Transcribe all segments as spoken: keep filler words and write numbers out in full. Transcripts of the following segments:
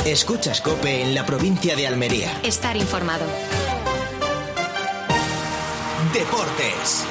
Escuchas COPE en la provincia de Almería. Estar informado. Deportes.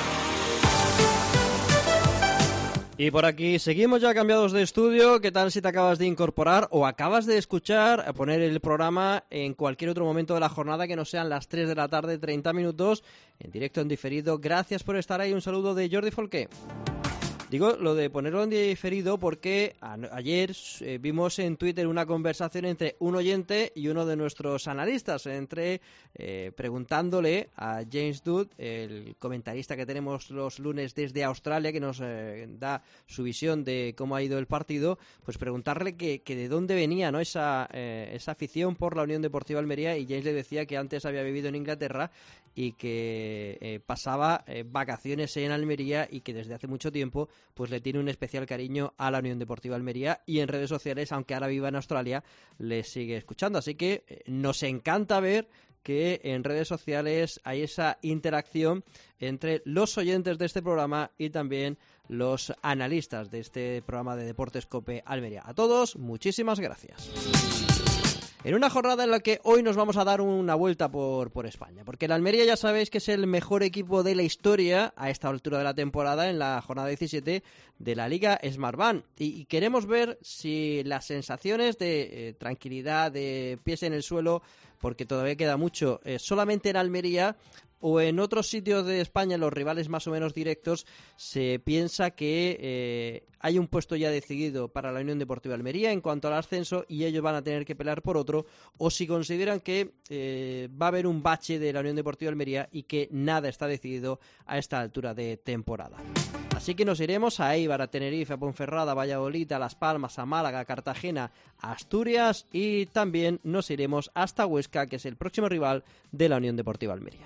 Y por aquí seguimos ya cambiados de estudio. ¿Qué tal si te acabas de incorporar o acabas de escuchar a poner el programa en cualquier otro momento de la jornada que no sean las tres de la tarde, treinta minutos, en directo, en diferido? Gracias por estar ahí. Un saludo de Jordi Folqué. Digo lo de ponerlo en diferido porque a, ayer eh, vimos en Twitter una conversación entre un oyente y uno de nuestros analistas, entre eh, preguntándole a James Dood, el comentarista que tenemos los lunes desde Australia, que nos eh, da su visión de cómo ha ido el partido, pues preguntarle que, que de dónde venía, ¿no?, esa, eh, esa afición por la Unión Deportiva Almería, y James le decía que antes había vivido en Inglaterra y que eh, pasaba eh, vacaciones en Almería y que desde hace mucho tiempo pues le tiene un especial cariño a la Unión Deportiva Almería, y en redes sociales, aunque ahora viva en Australia, le sigue escuchando. Así que eh, nos encanta ver que en redes sociales hay esa interacción entre los oyentes de este programa y también los analistas de este programa de Deportes COPE Almería. A todos, muchísimas gracias. En una jornada en la que hoy nos vamos a dar una vuelta por, por España, porque el Almería ya sabéis que es el mejor equipo de la historia a esta altura de la temporada, en la jornada diecisiete de la Liga Smartbank, y, y queremos ver si las sensaciones de eh, tranquilidad, de pies en el suelo, porque todavía queda mucho, eh, solamente en Almería o en otros sitios de España, los rivales más o menos directos, se piensa que eh, hay un puesto ya decidido para la Unión Deportiva Almería en cuanto al ascenso y ellos van a tener que pelear por otro, o si consideran que eh, va a haber un bache de la Unión Deportiva Almería y que nada está decidido a esta altura de temporada. Así que nos iremos a Eibar, a Tenerife, a Ponferrada, a Valladolid, a Las Palmas, a Málaga, a Cartagena, a Asturias, y también nos iremos hasta Huesca, que es el próximo rival de la Unión Deportiva Almería.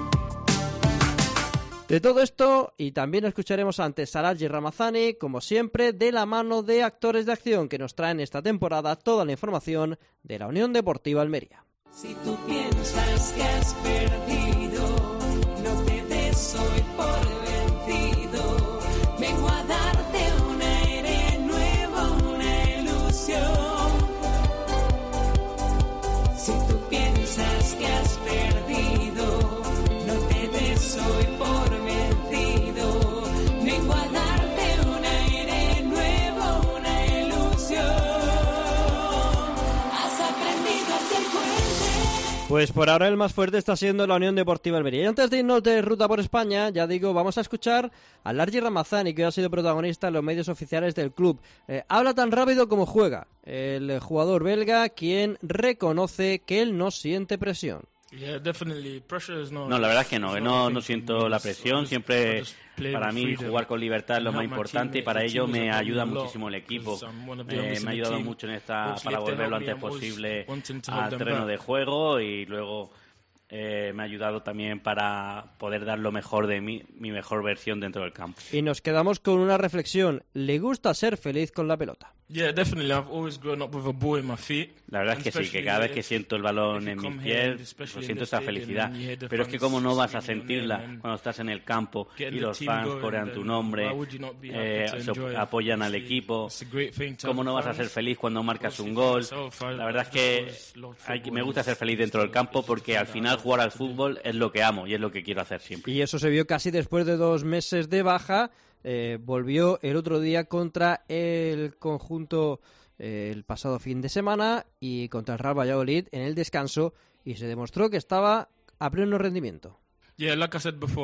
De todo esto, y también escucharemos antes a Largi Ramazani, como siempre, de la mano de Actores de Acción, que nos traen esta temporada toda la información de la Unión Deportiva Almería. Si tú piensas que has perdido, no te des hoy por vencido. Vengo a darte un aire nuevo, una ilusión. Si tú piensas que has perdido, no te des hoy por vencido. Vengo a darte un aire nuevo, una ilusión. Has aprendido a ser fuerte. Pues por ahora el más fuerte está siendo la Unión Deportiva Almería. Y antes de irnos de ruta por España, ya digo, vamos a escuchar a Largi Ramazani, que ha sido protagonista en los medios oficiales del club. Eh, habla tan rápido como juega el jugador belga, quien reconoce que él no siente presión. No, la verdad es que no, no, no siento la presión. Siempre para mí jugar con libertad es lo más importante, y para ello me ayuda muchísimo el equipo. Eh, me ha ayudado mucho en esta para volver lo antes posible al terreno de juego, y luego eh, me ha ayudado también para poder dar lo mejor de mí, mi mejor versión dentro del campo. Y nos quedamos con una reflexión. ¿Le gusta ser feliz con la pelota? La verdad es que sí, que cada vez que siento el balón en mis pies, pues siento esa felicidad. Pero es que cómo no vas a sentirla cuando estás en el campo y los fans corean tu nombre, eh, se apoyan al equipo. ¿Cómo no vas a ser feliz cuando marcas un gol? La verdad es que hay, me gusta ser feliz dentro del campo, porque al final jugar al fútbol es lo que amo y es lo que quiero hacer siempre. Y eso se vio casi después de dos meses de baja. Eh, volvió el otro día contra el conjunto eh, el pasado fin de semana y contra el Real Valladolid en el descanso, y se demostró que estaba a pleno rendimiento. Eh, la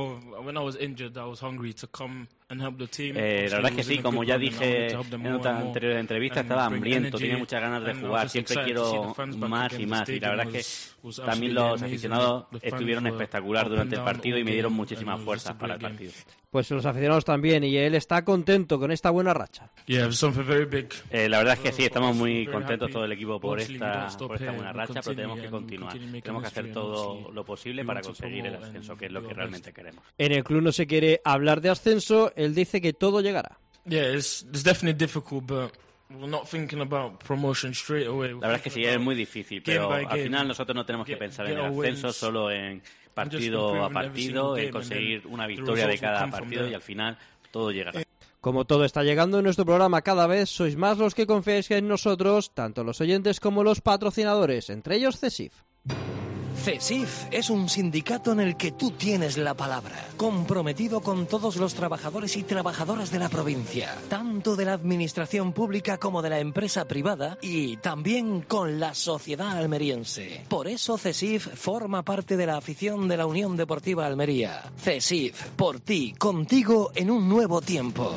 verdad es que sí, como ya dije en otra anterior entrevista, estaba hambriento, tenía muchas ganas de jugar, siempre quiero más y más, y la verdad es que también los aficionados estuvieron espectacular durante el partido y me dieron muchísimas fuerzas para el partido. Pues los aficionados también, y él está contento con esta buena racha. Eh, la verdad es que sí, estamos muy contentos todo el equipo por esta, por esta buena racha, pero tenemos que continuar, tenemos que hacer todo lo posible para conseguir el ascenso, que es lo que realmente queremos. En el club no se quiere hablar de ascenso, él dice que todo llegará. Yeah, it's, it's definitely difficult, but we're not thinking about promotion straight away. La verdad es que sí, es muy difícil, pero al final nosotros no tenemos que pensar en el ascenso, solo en partido a partido, en conseguir una victoria de cada partido, y al final todo llegará. Como todo está llegando en nuestro programa cada vez, sois más los que confiáis en nosotros, tanto los oyentes como los patrocinadores, entre ellos CESIF. CESIF es un sindicato en el que tú tienes la palabra, comprometido con todos los trabajadores y trabajadoras de la provincia, tanto de la administración pública como de la empresa privada y también con la sociedad almeriense. Por eso CESIF forma parte de la afición de la Unión Deportiva Almería. CESIF, por ti, contigo en un nuevo tiempo.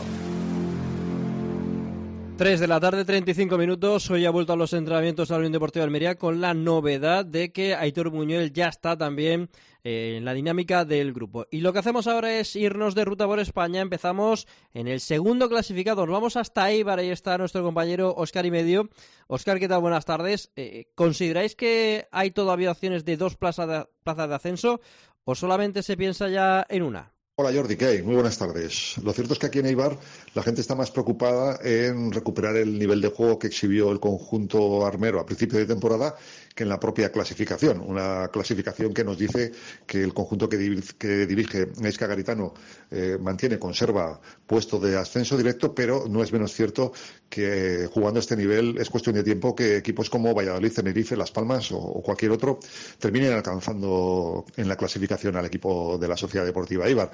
tres de la tarde, treinta y cinco minutos. Hoy ha vuelto a los entrenamientos de la Unión Deportiva Almería con la novedad de que Aitor Buñuel ya está también eh, en la dinámica del grupo. Y lo que hacemos ahora es irnos de ruta por España. Empezamos en el segundo clasificado. Nos vamos hasta Eibar. Ahí está nuestro compañero Óscar y Medio. Óscar, ¿qué tal? Buenas tardes. Eh, ¿Consideráis que hay todavía opciones de dos plazas de, plazas de ascenso o solamente se piensa ya en una? Hola Jordi, ¿qué hay? Muy buenas tardes. Lo cierto es que aquí en Eibar la gente está más preocupada en recuperar el nivel de juego que exhibió el conjunto armero a principio de temporada que en la propia clasificación. Una clasificación que nos dice que el conjunto que, dir- que dirige Neska Garitano eh, mantiene, conserva puesto de ascenso directo, pero no es menos cierto que eh, jugando a este nivel es cuestión de tiempo que equipos como Valladolid, Tenerife, Las Palmas o, o cualquier otro terminen alcanzando en la clasificación al equipo de la Sociedad Deportiva Eibar.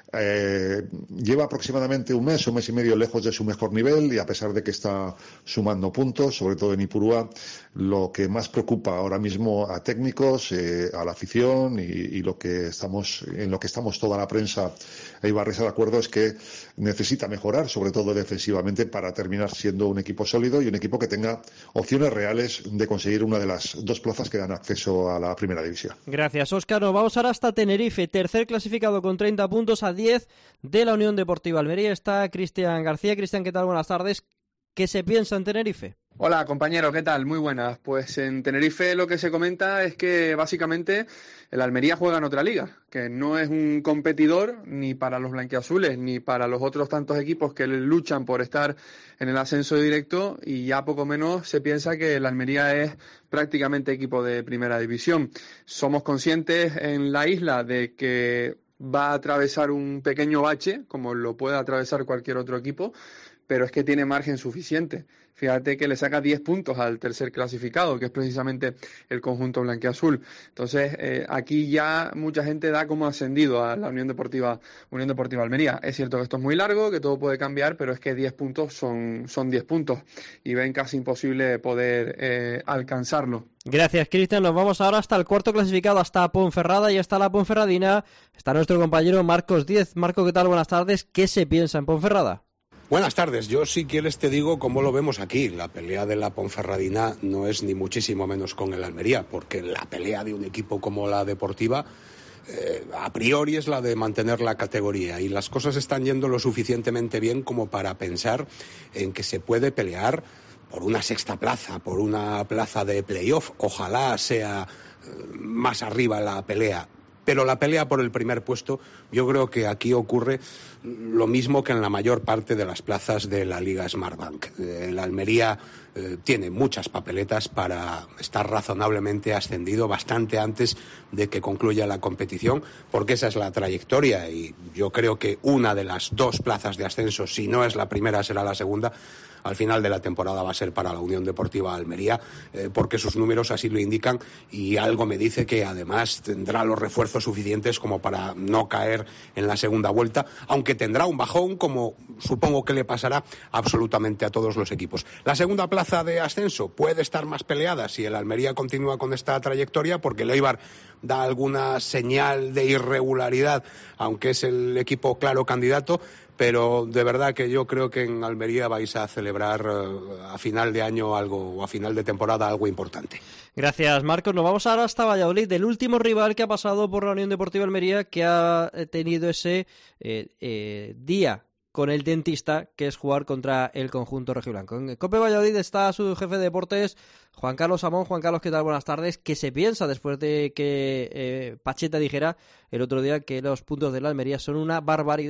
Eh, lleva aproximadamente un mes, un mes y medio lejos de su mejor nivel y a pesar de que está sumando puntos, sobre todo en Ipurúa, lo que más preocupa ahora mismo a técnicos, eh, a la afición y, y lo que estamos, en lo que estamos toda la prensa eibarresa de acuerdo es que necesita mejorar, sobre todo defensivamente, para terminar siendo un equipo sólido y un equipo que tenga opciones reales de conseguir una de las dos plazas que dan acceso a la primera división. Gracias, Óscar. Nos vamos ahora hasta Tenerife, tercer clasificado con treinta puntos a diez de la Unión Deportiva Almería. Está Cristian García. Cristian, ¿qué tal? Buenas tardes. ¿Qué se piensa en Tenerife? Hola compañero, ¿qué tal? Muy buenas. Pues en Tenerife lo que se comenta es que básicamente el Almería juega en otra liga, que no es un competidor ni para los blanquiazules ni para los otros tantos equipos que luchan por estar en el ascenso directo y ya poco menos se piensa que el Almería es prácticamente equipo de primera división. Somos conscientes en la isla de que va a atravesar un pequeño bache, como lo puede atravesar cualquier otro equipo, pero es que tiene margen suficiente. Fíjate que le saca diez puntos al tercer clasificado, que es precisamente el conjunto blanquiazul. Entonces, eh, aquí ya mucha gente da como ascendido a la Unión Deportiva Unión Deportiva Almería. Es cierto que esto es muy largo, que todo puede cambiar, pero es que diez puntos son, son diez puntos y ven casi imposible poder eh, alcanzarlo. Gracias, Cristian. Nos vamos ahora hasta el cuarto clasificado, hasta Ponferrada, y está la Ponferradina. Está nuestro compañero Marcos Díez. Marco, ¿qué tal? Buenas tardes. ¿Qué se piensa en Ponferrada? Buenas tardes. Yo, si quieres, te digo cómo lo vemos aquí. La pelea de la Ponferradina no es ni muchísimo menos con el Almería, porque la pelea de un equipo como la Deportiva eh, a priori es la de mantener la categoría y las cosas están yendo lo suficientemente bien como para pensar en que se puede pelear por una sexta plaza, por una plaza de playoff. Ojalá sea eh, más arriba la pelea. Pero la pelea por el primer puesto, yo creo que aquí ocurre lo mismo que en la mayor parte de las plazas de la Liga Smartbank. El Almería eh, tiene muchas papeletas para estar razonablemente ascendido bastante antes de que concluya la competición, porque esa es la trayectoria y yo creo que una de las dos plazas de ascenso, si no es la primera, será la segunda. Al final de la temporada va a ser para la Unión Deportiva Almería, eh, porque sus números así lo indican y algo me dice que además tendrá los refuerzos suficientes como para no caer en la segunda vuelta, aunque tendrá un bajón como supongo que le pasará absolutamente a todos los equipos. La segunda plaza de ascenso puede estar más peleada si el Almería continúa con esta trayectoria, porque el Eibar da alguna señal de irregularidad, aunque es el equipo claro candidato. Pero de verdad que yo creo que en Almería vais a celebrar uh, a final de año algo, o a final de temporada algo importante. Gracias, Marcos. Nos vamos ahora hasta Valladolid, del último rival que ha pasado por la Unión Deportiva Almería, que ha tenido ese eh, eh, día con el dentista, que es jugar contra el conjunto rojiblanco. En Cope Valladolid está su jefe de deportes, Juan Carlos Amón. Juan Carlos, ¿qué tal? Buenas tardes. ¿Qué se piensa después de que eh, Pacheta dijera el otro día que los puntos de la Almería son una barbaridad?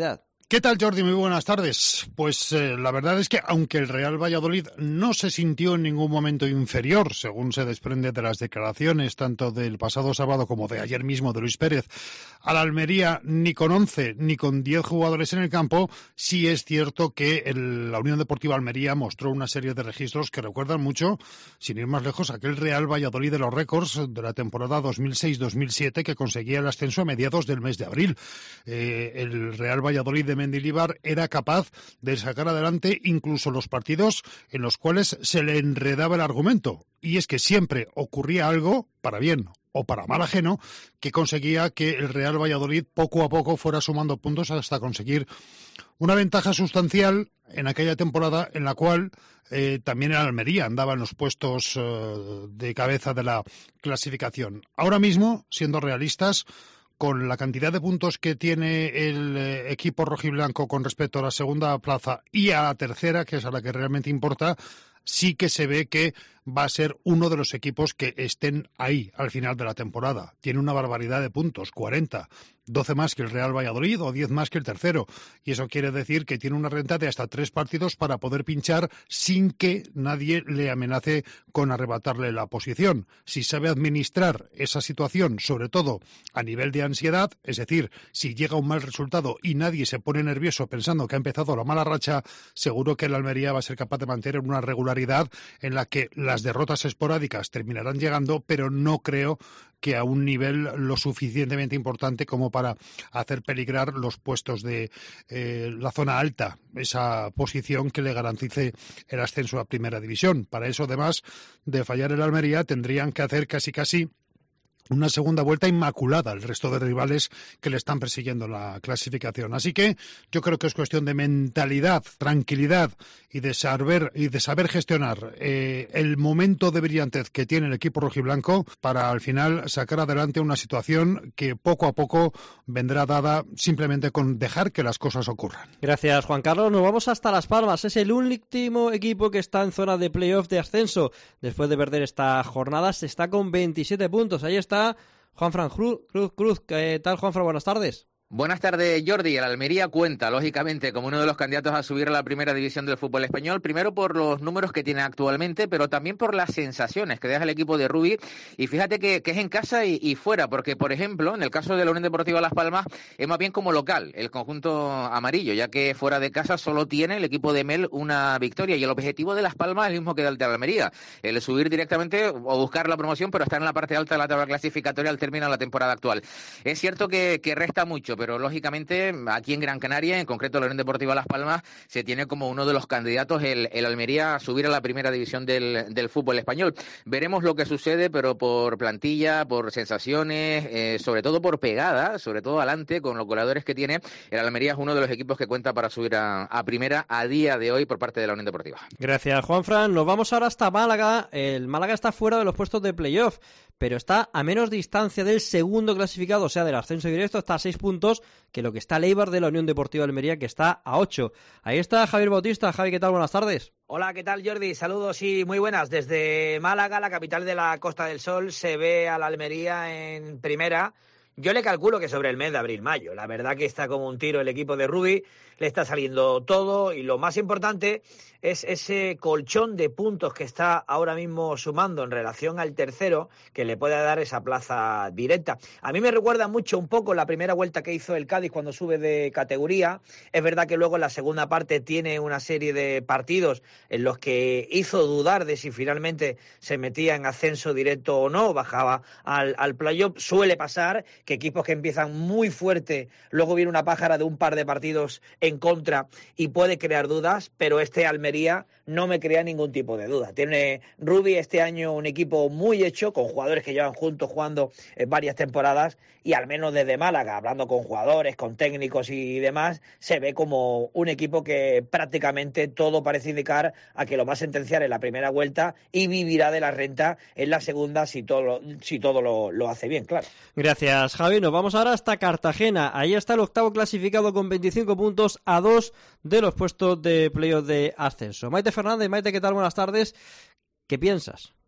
¿Qué tal, Jordi? Muy buenas tardes. Pues eh, la verdad es que aunque el Real Valladolid no se sintió en ningún momento inferior, según se desprende de las declaraciones tanto del pasado sábado como de ayer mismo de Luis Pérez, a la Almería ni con once ni con diez jugadores en el campo, sí es cierto que el, la Unión Deportiva Almería mostró una serie de registros que recuerdan mucho, sin ir más lejos, aquel Real Valladolid de los récords de la temporada dos mil seis dos mil siete que conseguía el ascenso a mediados del mes de abril. Eh, el Real Valladolid de Mendilibar era capaz de sacar adelante incluso los partidos en los cuales se le enredaba el argumento. Y es que siempre ocurría algo, para bien o para mal ajeno, que conseguía que el Real Valladolid poco a poco fuera sumando puntos hasta conseguir una ventaja sustancial en aquella temporada en la cual eh, también el Almería andaba en los puestos eh, de cabeza de la clasificación. Ahora mismo, siendo realistas, con la cantidad de puntos que tiene el eh, equipo rojiblanco con respecto a la segunda plaza y a la tercera, que es a la que realmente importa, sí que se ve que va a ser uno de los equipos que estén ahí al final de la temporada. Tiene una barbaridad de puntos, cuarenta, doce más que el Real Valladolid o diez más que el tercero. Y eso quiere decir que tiene una renta de hasta tres partidos para poder pinchar sin que nadie le amenace con arrebatarle la posición. Si sabe administrar esa situación, sobre todo a nivel de ansiedad, es decir, si llega un mal resultado y nadie se pone nervioso pensando que ha empezado la mala racha, seguro que el Almería va a ser capaz de mantener una regularidad en la que las derrotas esporádicas terminarán llegando, pero no creo que a un nivel lo suficientemente importante como para hacer peligrar los puestos de eh, la zona alta, esa posición que le garantice el ascenso a Primera División. Para eso, además de fallar el Almería, tendrían que hacer casi casi una segunda vuelta inmaculada al resto de rivales que le están persiguiendo en la clasificación. Así que yo creo que es cuestión de mentalidad, tranquilidad y de saber, y de saber gestionar eh, el momento de brillantez que tiene el equipo rojiblanco para al final sacar adelante una situación que poco a poco vendrá dada simplemente con dejar que las cosas ocurran. Gracias, Juan Carlos. Nos vamos hasta Las Palmas. Es el último equipo que está en zona de playoff de ascenso. Después de perder esta jornada, se está con veintisiete puntos. Ahí está Juanfran Cruz, Cruz, Cruz. ¿Qué tal, Juanfran? Buenas tardes. Buenas tardes, Jordi. El Almería cuenta, lógicamente, como uno de los candidatos a subir a la primera división del fútbol español, primero por los números que tiene actualmente, pero también por las sensaciones que deja el equipo de Rubi. Y fíjate que, que es en casa y, y fuera, porque, por ejemplo, en el caso de la Unión Deportiva Las Palmas, es más bien como local, el conjunto amarillo, ya que fuera de casa solo tiene el equipo de Mel una victoria. Y el objetivo de Las Palmas es el mismo que el de Almería, el subir directamente o buscar la promoción, pero estar en la parte alta de la tabla clasificatoria al término de la temporada actual. Es cierto que, que resta mucho, pero lógicamente aquí en Gran Canaria, en concreto la Unión Deportiva Las Palmas, se tiene como uno de los candidatos el, el Almería a subir a la primera división del, del fútbol español. Veremos lo que sucede, pero por plantilla, por sensaciones, eh, sobre todo por pegada, sobre todo adelante, con los goleadores que tiene, el Almería es uno de los equipos que cuenta para subir a, a primera a día de hoy por parte de la Unión Deportiva. Gracias, Juanfran. Nos vamos ahora hasta Málaga. El Málaga está fuera de los puestos de playoff, pero está a menos distancia del segundo clasificado, o sea, del ascenso directo, está a seis puntos, que lo que está el Eibar de la Unión Deportiva Almería, que está a ocho. Ahí está Javier Bautista. Javi, ¿qué tal? Buenas tardes. Hola, ¿qué tal, Jordi? Saludos y muy buenas. Desde Málaga, la capital de la Costa del Sol, se ve a la Almería en primera. Yo le calculo que sobre el mes de abril-mayo. La verdad que está como un tiro el equipo de Rubi, le está saliendo todo y lo más importante es ese colchón de puntos que está ahora mismo sumando en relación al tercero, que le puede dar esa plaza directa. A mí me recuerda mucho un poco la primera vuelta que hizo el Cádiz cuando sube de categoría. Es verdad que luego en la segunda parte tiene una serie de partidos en los que hizo dudar de si finalmente se metía en ascenso directo o no, bajaba al, al playoff. Suele pasar que equipos que empiezan muy fuerte, luego viene una pájara de un par de partidos en contra y puede crear dudas, pero este Almería no me crea ningún tipo de duda. Tiene Rubi este año un equipo muy hecho, con jugadores que llevan juntos jugando en varias temporadas, y al menos desde Málaga, hablando con jugadores, con técnicos y demás, se ve como un equipo que prácticamente todo parece indicar a que lo va a sentenciar en la primera vuelta y vivirá de la renta en la segunda si todo lo, si todo lo, lo hace bien, claro. Gracias, Javi. Nos vamos ahora hasta Cartagena. Ahí está el octavo clasificado con veinticinco puntos a dos de los puestos de playoff de ascenso. Maite Fernández. Maite, ¿qué tal? Buenas tardes. ¿Qué piensas?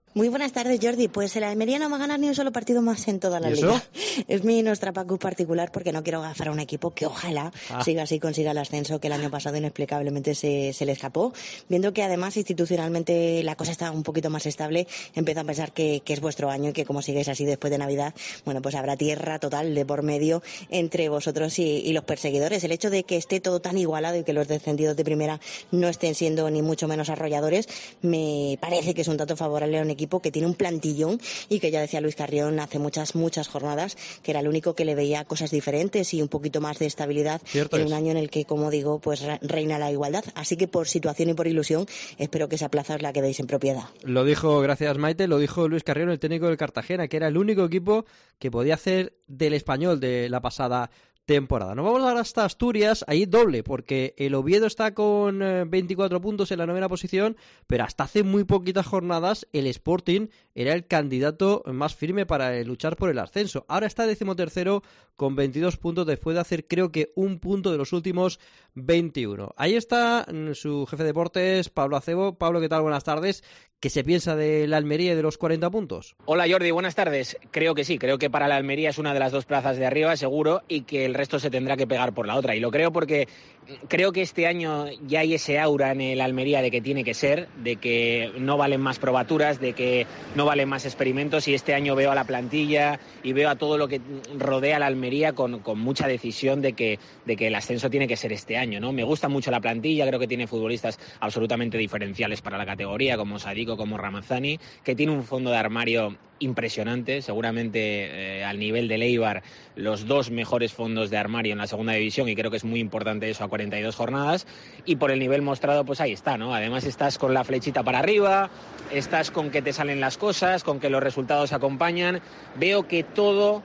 Muy buenas tardes, Jordi. Pues el Almería no va a ganar ni un solo partido más en toda la ¿Y liga. eso? Es mi Nostrapacus particular porque no quiero gafar a un equipo que ojalá ah. siga así, consiga el ascenso que el año pasado inexplicablemente se, se le escapó. Viendo que además institucionalmente la cosa está un poquito más estable, empiezo a pensar que, que es vuestro año y que como sigáis así después de Navidad, bueno, pues habrá tierra total de por medio entre vosotros y, y los perseguidores. El hecho de que esté todo tan igualado y que los descendidos de primera no estén siendo ni mucho menos arrolladores, me parece que es un dato favorable a un equipo equipo que tiene un plantillón y que ya decía Luis Carrión hace muchas, muchas jornadas que era el único que le veía cosas diferentes y un poquito más de estabilidad Cierto en es. un año en el que, como digo, pues reina la igualdad. Así que por situación y por ilusión espero que esa plaza os la quedéis en propiedad. Lo dijo, gracias Maite, lo dijo Luis Carrión, el técnico del Cartagena, que era el único equipo que podía hacer del Español de la pasada temporada. Nos vamos ahora hasta Asturias, ahí doble, porque el Oviedo está con veinticuatro puntos en la novena posición, pero hasta hace muy poquitas jornadas el Sporting era el candidato más firme para luchar por el ascenso. Ahora está decimotercero con veintidós puntos después de hacer creo que un punto de los últimos veintiuno. Ahí está su jefe de deportes, Pablo Acebo. Pablo, ¿qué tal? Buenas tardes. ¿Qué se piensa de la Almería y de los cuarenta puntos? Hola Jordi, buenas tardes. Creo que sí, creo que para la Almería es una de las dos plazas de arriba, seguro, y que el resto se tendrá que pegar por la otra. Y lo creo porque creo que este año ya hay ese aura en el Almería de que tiene que ser, de que no valen más probaturas, de que no valen más experimentos, y este año veo a la plantilla y veo a todo lo que rodea a la Almería con, con mucha decisión de que, de que el ascenso tiene que ser este año, ¿no? Me gusta mucho la plantilla, creo que tiene futbolistas absolutamente diferenciales para la categoría, como Sadico, como Ramazani, que tiene un fondo de armario impresionante, seguramente eh, al nivel del Eibar, los dos mejores fondos de armario en la segunda división, y creo que es muy importante eso a cuarenta y dos jornadas, y por el nivel mostrado pues ahí está, ¿no? Además estás con la flechita para arriba, estás con que te salen las cosas, con que los resultados acompañan, veo que todo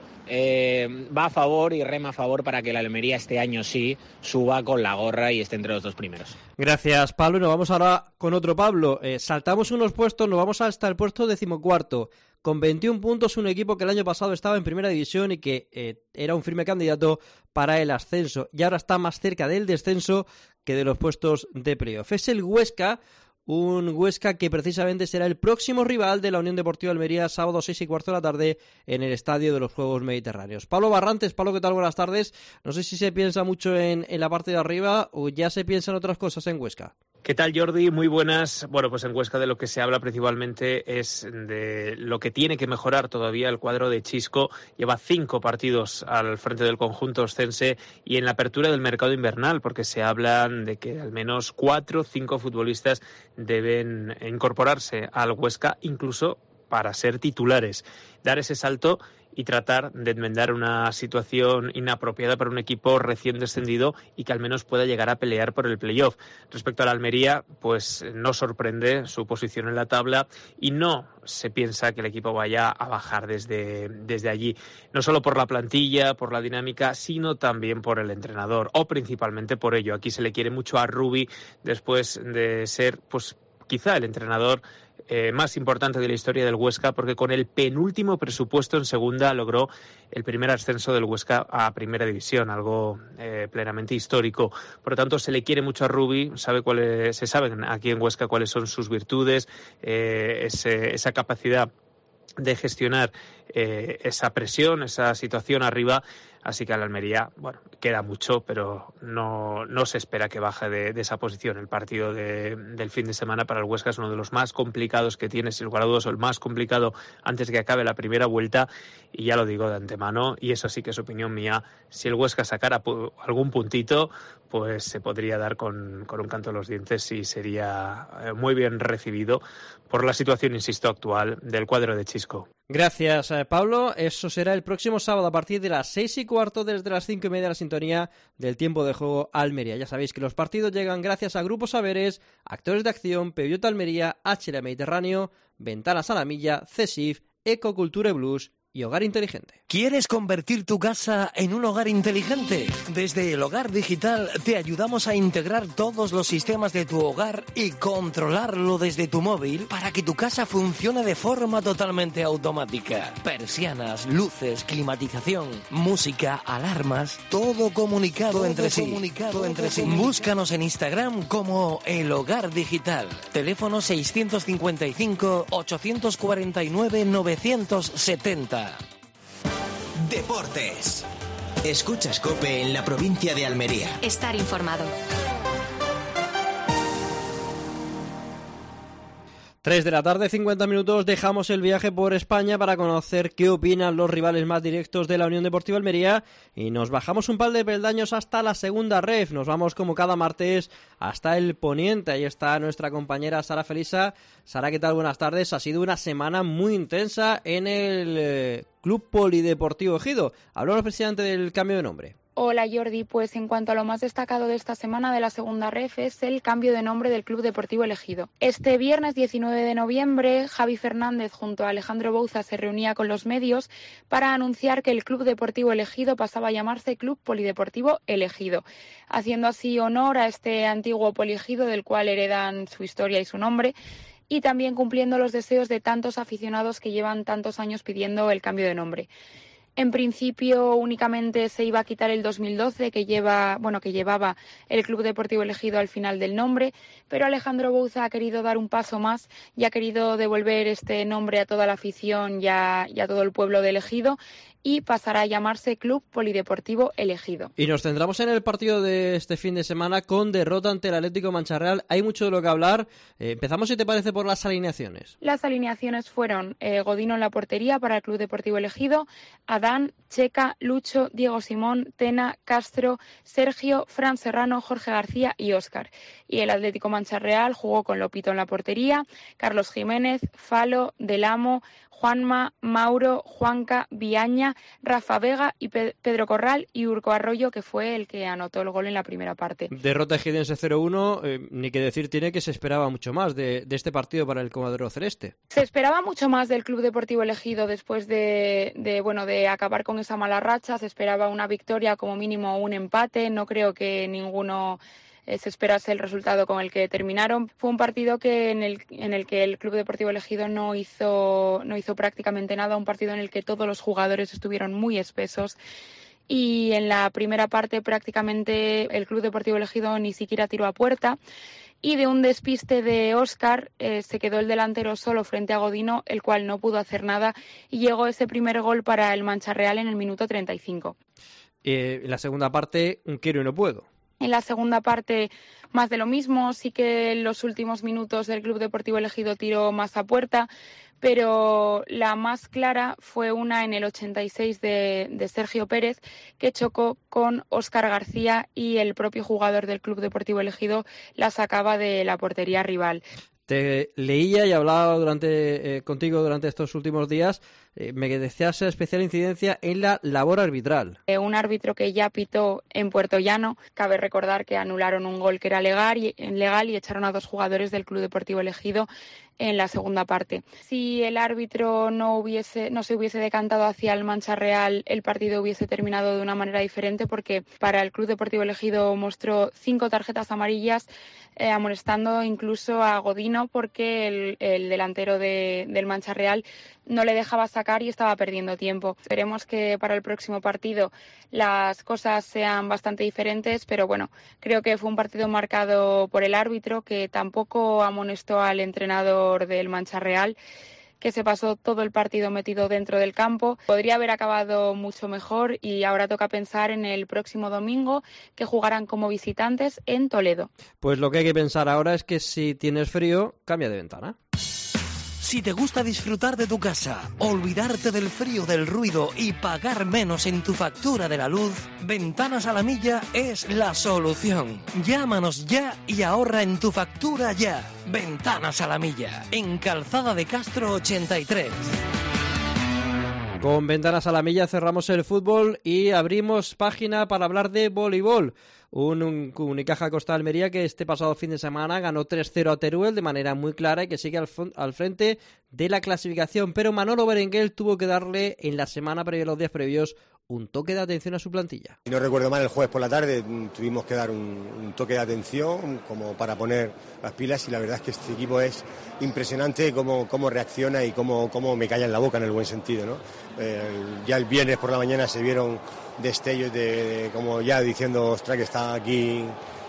Eh, va a favor y rema a favor para que la Almería este año sí suba con la gorra y esté entre los dos primeros. Gracias, Pablo. Y nos vamos ahora con otro Pablo. Eh, saltamos unos puestos, nos vamos hasta el puesto decimocuarto. Con veintiún puntos, un equipo que el año pasado estaba en primera división y que eh, era un firme candidato para el ascenso. Y ahora está más cerca del descenso que de los puestos de playoff. Es el Huesca. Un Huesca que precisamente será el próximo rival de la Unión Deportiva Almería, sábado seis y cuarto de la tarde en el Estadio de los Juegos Mediterráneos. Pablo Barrantes, Pablo, ¿qué tal? Buenas tardes. No sé si se piensa mucho en, en la parte de arriba o ya se piensa en otras cosas en Huesca. ¿Qué tal, Jordi? Muy buenas. Bueno, pues en Huesca de lo que se habla principalmente es de lo que tiene que mejorar todavía el cuadro de Chisco. Lleva cinco partidos al frente del conjunto oscense y en la apertura del mercado invernal, porque se hablan de que al menos cuatro o cinco futbolistas deben incorporarse al Huesca, incluso para ser titulares. Dar ese salto y tratar de enmendar una situación inapropiada para un equipo recién descendido y que al menos pueda llegar a pelear por el playoff. Respecto a la Almería, pues no sorprende su posición en la tabla y no se piensa que el equipo vaya a bajar desde, desde allí, no solo por la plantilla, por la dinámica, sino también por el entrenador, o principalmente por ello. Aquí se le quiere mucho a Rubi después de ser, pues quizá el entrenador Eh, más importante de la historia del Huesca, porque con el penúltimo presupuesto en segunda logró el primer ascenso del Huesca a primera división, algo eh, plenamente histórico. Por lo tanto, se le quiere mucho a Rubi, sabe cuáles, se saben aquí en Huesca cuáles son sus virtudes, eh, ese, esa capacidad de gestionar eh, esa presión, esa situación arriba. Así que a la Almería, bueno, queda mucho, pero no, no se espera que baje de, de esa posición. El partido de, del fin de semana para el Huesca es uno de los más complicados que tiene, sin lugar a dudas, el más complicado antes de que acabe la primera vuelta. Y ya lo digo de antemano, y eso sí que es opinión mía, si el Huesca sacara pu- algún puntito, pues se podría dar con, con un canto en los dientes y sería eh, muy bien recibido por la situación, insisto, actual del cuadro de Chisco. Gracias, eh, Pablo. Eso será el próximo sábado a partir de las seis y cuarto, desde las cinco y media, la sintonía del tiempo de juego Almería. Ya sabéis que los partidos llegan gracias a Grupo Saberes, Actores de Acción, Peugeot Almería, H L Mediterráneo, Ventanas a la Milla, CESIF, Ecocultura Blues y hogar inteligente. ¿Quieres convertir tu casa en un hogar inteligente? Desde El Hogar Digital te ayudamos a integrar todos los sistemas de tu hogar y controlarlo desde tu móvil para que tu casa funcione de forma totalmente automática. Persianas, luces, climatización, música, alarmas, todo comunicado todo entre sí. Comunicado todo entre sí. Búscanos en Instagram como El Hogar Digital. Teléfono seiscientos cincuenta y cinco, ochocientos cuarenta y nueve, novecientos setenta. Deportes. Escuchas COPE en la provincia de Almería. Estar informado. tres de la tarde, cincuenta minutos, dejamos el viaje por España para conocer qué opinan los rivales más directos de la Unión Deportiva Almería y nos bajamos un par de peldaños hasta la segunda ref. Nos vamos como cada martes hasta el Poniente. Ahí está nuestra compañera Sara Felisa. Sara, ¿qué tal? Buenas tardes. Ha sido una semana muy intensa en el eh, Club Polideportivo Ejido. Habló el presidente del cambio de nombre. Hola Jordi, pues en cuanto a lo más destacado de esta semana de la segunda ref es el cambio de nombre del Club Deportivo Ejido. Este viernes diecinueve de noviembre, Javi Fernández junto a Alejandro Bouza se reunía con los medios para anunciar que el Club Deportivo Ejido pasaba a llamarse Club Polideportivo Ejido, haciendo así honor a este antiguo poliejido del cual heredan su historia y su nombre, y también cumpliendo los deseos de tantos aficionados que llevan tantos años pidiendo el cambio de nombre. En principio únicamente se iba a quitar el dos mil doce que lleva, bueno, que llevaba el Club Deportivo Ejido al final del nombre, pero Alejandro Bouza ha querido dar un paso más y ha querido devolver este nombre a toda la afición y a, y a todo el pueblo de Ejido y pasará a llamarse Club Polideportivo Ejido. Y nos centramos en el partido de este fin de semana con derrota ante el Atlético Mancha Real. Hay mucho de lo que hablar. Eh, empezamos, si te parece, por las alineaciones. Las alineaciones fueron eh, Godino en la portería para el Club Deportivo Ejido, Adán, Checa, Lucho, Diego Simón, Tena, Castro, Sergio, Fran Serrano, Jorge García y Óscar. Y el Atlético Mancha Real jugó con Lopito en la portería, Carlos Jiménez, Falo, Del Amo, Juanma, Mauro, Juanca, Viaña, Rafa Vega y Pe- Pedro Corral y Urco Arroyo, que fue el que anotó el gol en la primera parte. Derrota ejidense cero uno, eh, ni que decir tiene que se esperaba mucho más de, de este partido para el cuadro celeste. Se esperaba mucho más del Club Deportivo Ejido después de, de, bueno, de acabar con esa mala racha. Se esperaba una victoria, como mínimo un empate. No creo que ninguno se esperase el resultado con el que terminaron. Fue un partido que en el en el que el Club Deportivo Ejido no hizo no hizo prácticamente nada, un partido en el que todos los jugadores estuvieron muy espesos y en la primera parte prácticamente el Club Deportivo Ejido ni siquiera tiró a puerta. Y de un despiste de Óscar eh, se quedó el delantero solo frente a Godino, el cual no pudo hacer nada y llegó ese primer gol para el Mancha Real en el minuto treinta y cinco. Eh, en la segunda parte, un quiero y no puedo. En la segunda parte, más de lo mismo. Sí que en los últimos minutos el Club Deportivo Ejido tiró más a puerta, pero la más clara fue una en el ochenta y seis de, de Sergio Pérez, que chocó con Óscar García y el propio jugador del Club Deportivo Ejido la sacaba de la portería rival. Te leía y hablaba durante, eh, contigo durante estos últimos días. Eh, me decías especial incidencia en la labor arbitral. Eh, un árbitro que ya pitó en Puerto Llano. Cabe recordar que anularon un gol que era legal y, legal y echaron a dos jugadores del Club Deportivo Ejido en la segunda parte. Si el árbitro no hubiese no se hubiese decantado hacia el Mancha Real, el partido hubiese terminado de una manera diferente, porque para el Club Deportivo Ejido mostró cinco tarjetas amarillas, eh, amonestando incluso a Godino porque el, el delantero de, del Mancha Real no le dejaba sacar y estaba perdiendo tiempo. Esperemos que para el próximo partido las cosas sean bastante diferentes, pero bueno, creo que fue un partido marcado por el árbitro, que tampoco amonestó al entrenador del Mancha Real, que se pasó todo el partido metido dentro del campo. Podría haber acabado mucho mejor y ahora toca pensar en el próximo domingo, que jugarán como visitantes en Toledo. Pues lo que hay que pensar ahora es que si tienes frío, cambia de ventana. Si te gusta disfrutar de tu casa, olvidarte del frío, del ruido y pagar menos en tu factura de la luz, Ventanas a la Milla es la solución. Llámanos ya y ahorra en tu factura ya. Ventanas a la Milla, en Calzada de Castro ochenta y tres. Con Ventanas a la Milla cerramos el fútbol y abrimos página para hablar de voleibol. Un, un Unicaja Costa Almería que este pasado fin de semana ganó tres cero a Teruel de manera muy clara y que sigue al, al frente de la clasificación. Pero Manolo Berenguer tuvo que darle en la semana previa, los días previos, un toque de atención a su plantilla. Si no recuerdo mal, el jueves por la tarde tuvimos que dar un, un toque de atención como para poner las pilas, y la verdad es que este equipo es impresionante cómo, cómo reacciona y cómo, cómo me calla en la boca en el buen sentido, ¿no? Eh, ya el viernes por la mañana se vieron destellos de, de como ya diciendo, ostras, que está aquí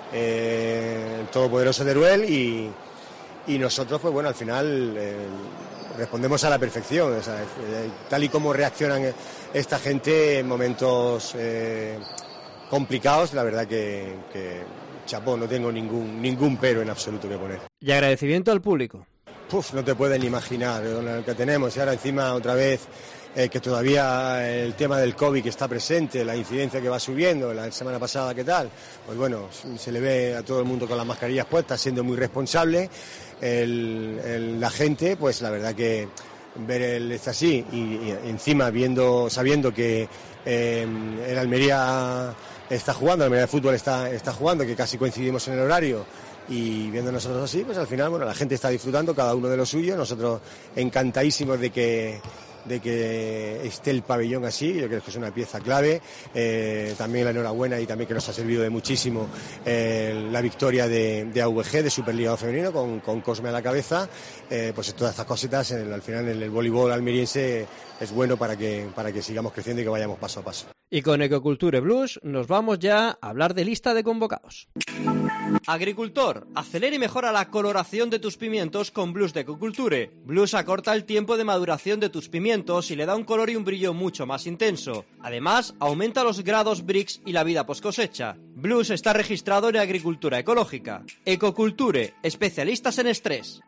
eh, el todopoderoso Teruel, y, y nosotros pues bueno, al final eh, respondemos a la perfección, o sea, eh, tal y como reaccionan esta gente en momentos eh, complicados, la verdad que, que chapó, no tengo ningún ningún pero en absoluto que poner. Y agradecimiento al público. Puf, no te pueden imaginar lo que tenemos, y ahora encima otra vez eh, que todavía el tema del COVID que está presente, la incidencia que va subiendo, la semana pasada qué tal, pues bueno, se le ve a todo el mundo con las mascarillas puestas, siendo muy responsable, el, el, la gente, pues la verdad que ver el es así y, y encima viendo, sabiendo que eh, el Almería está jugando, el Almería de fútbol está, está jugando, que casi coincidimos en el horario, y viendo nosotros así, pues al final, bueno, la gente está disfrutando, cada uno de lo suyo, nosotros encantadísimos de que de que esté el pabellón así, yo creo que es una pieza clave, eh, también la enhorabuena y también que nos ha servido de muchísimo eh, la victoria de, de A V G, de Superliga Femenino, con, con Cosme a la cabeza, eh, pues todas estas cositas, en el, al final en el voleibol almeriense es bueno para que, para que sigamos creciendo y que vayamos paso a paso. Y con Ecoculture Blues nos vamos ya a hablar de lista de convocados. Agricultor, acelera y mejora la coloración de tus pimientos con Blues de Ecoculture. Blues acorta el tiempo de maduración de tus pimientos y le da un color y un brillo mucho más intenso. Además, aumenta los grados Brix y la vida post cosecha. Blues está registrado en Agricultura Ecológica. Ecoculture, especialistas en estrés.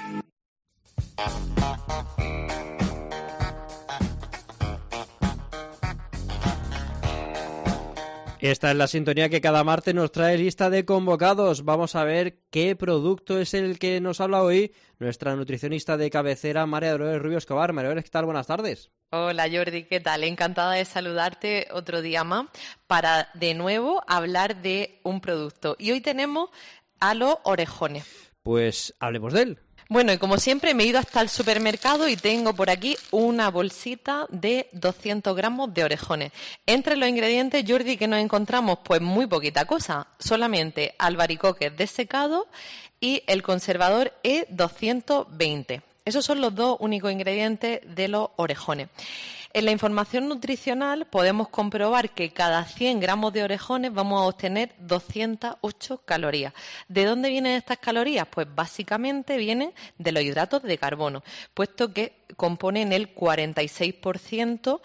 Esta es la sintonía que cada martes nos trae lista de convocados. Vamos a ver qué producto es el que nos habla hoy nuestra nutricionista de cabecera, María Dolores Rubio Escobar. María Dolores, ¿qué tal? Buenas tardes. Hola Jordi, ¿qué tal? Encantada de saludarte otro día más para de nuevo hablar de un producto. Y hoy tenemos a los orejones. Pues hablemos de él. Bueno, y como siempre me he ido hasta el supermercado y tengo por aquí una bolsita de doscientos gramos de orejones. Entre los ingredientes, Jordi, ¿qué nos encontramos? Pues muy poquita cosa, solamente albaricoques desecados y el conservador E doscientos veinte. Esos son los dos únicos ingredientes de los orejones. En la información nutricional podemos comprobar que cada cien gramos de orejones vamos a obtener doscientas ocho calorías. ¿De dónde vienen estas calorías? Pues básicamente vienen de los hidratos de carbono, puesto que componen el cuarenta y seis por ciento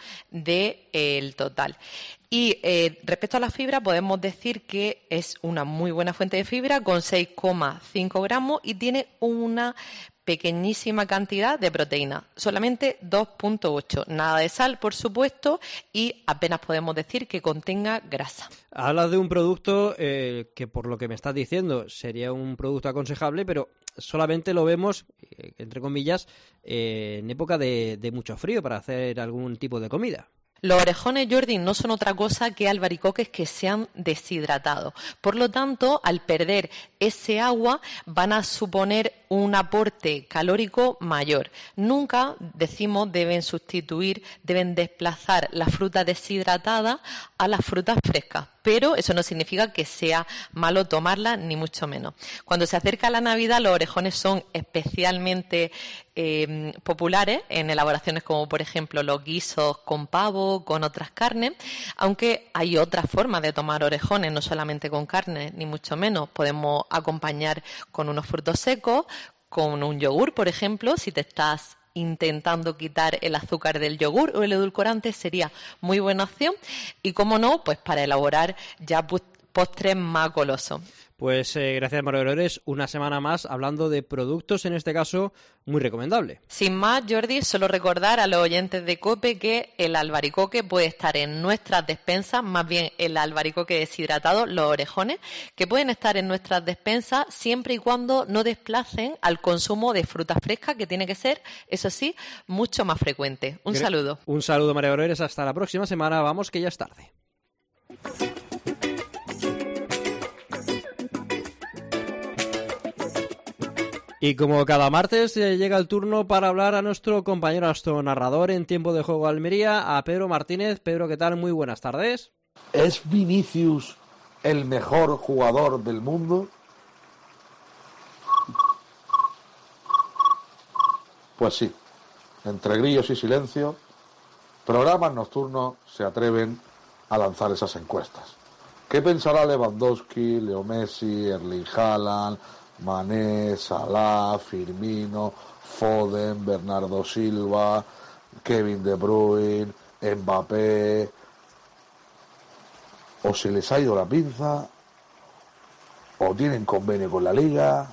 del total. Y eh, respecto a la fibra, podemos decir que es una muy buena fuente de fibra con seis coma cinco gramos y tiene una pequeñísima cantidad de proteína, solamente dos coma ocho, nada de sal, por supuesto, y apenas podemos decir que contenga grasa. Hablas de un producto eh, que, por lo que me estás diciendo, sería un producto aconsejable, pero solamente lo vemos, eh, entre comillas, eh, en época de, de mucho frío para hacer algún tipo de comida. Los orejones, Jordi, no son otra cosa que albaricoques que se han deshidratado. Por lo tanto, al perder ese agua, van a suponer un aporte calórico mayor. Nunca, decimos, deben sustituir, deben desplazar la fruta deshidratada a las frutas frescas. Pero eso no significa que sea malo tomarla, ni mucho menos. Cuando se acerca la Navidad, los orejones son especialmente eh, populares en elaboraciones como, por ejemplo, los guisos con pavo, con otras carnes, aunque hay otras formas de tomar orejones, no solamente con carne, ni mucho menos. Podemos acompañar con unos frutos secos, con un yogur, por ejemplo, si te estás intentando quitar el azúcar del yogur o el edulcorante, sería muy buena opción. Y como no, pues para elaborar ya postres más golosos. Pues eh, gracias, María Dolores. Una semana más hablando de productos, en este caso, muy recomendable. Sin más, Jordi, solo recordar a los oyentes de COPE que el albaricoque puede estar en nuestras despensas, más bien el albaricoque deshidratado, los orejones, que pueden estar en nuestras despensas siempre y cuando no desplacen al consumo de frutas frescas, que tiene que ser, eso sí, mucho más frecuente. Un saludo. Un saludo, María Dolores. Hasta la próxima semana. Vamos, que ya es tarde. Y como cada martes eh, llega el turno para hablar a nuestro compañero astronarrador en Tiempo de Juego Almería, a Pedro Martínez. Pedro, ¿qué tal? Muy buenas tardes. ¿Es Vinicius el mejor jugador del mundo? Pues sí, entre grillos y silencio, programas nocturnos se atreven a lanzar esas encuestas. ¿Qué pensará Lewandowski, Leo Messi, Erling Haaland, Mané, Salah, Firmino, Foden, Bernardo Silva, Kevin De Bruyne, Mbappé? O se les ha ido la pinza, o tienen convenio con la liga,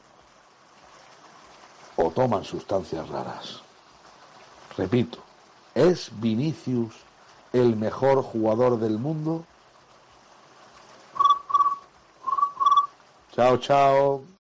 o toman sustancias raras. Repito, ¿es Vinicius el mejor jugador del mundo? Chao, chao.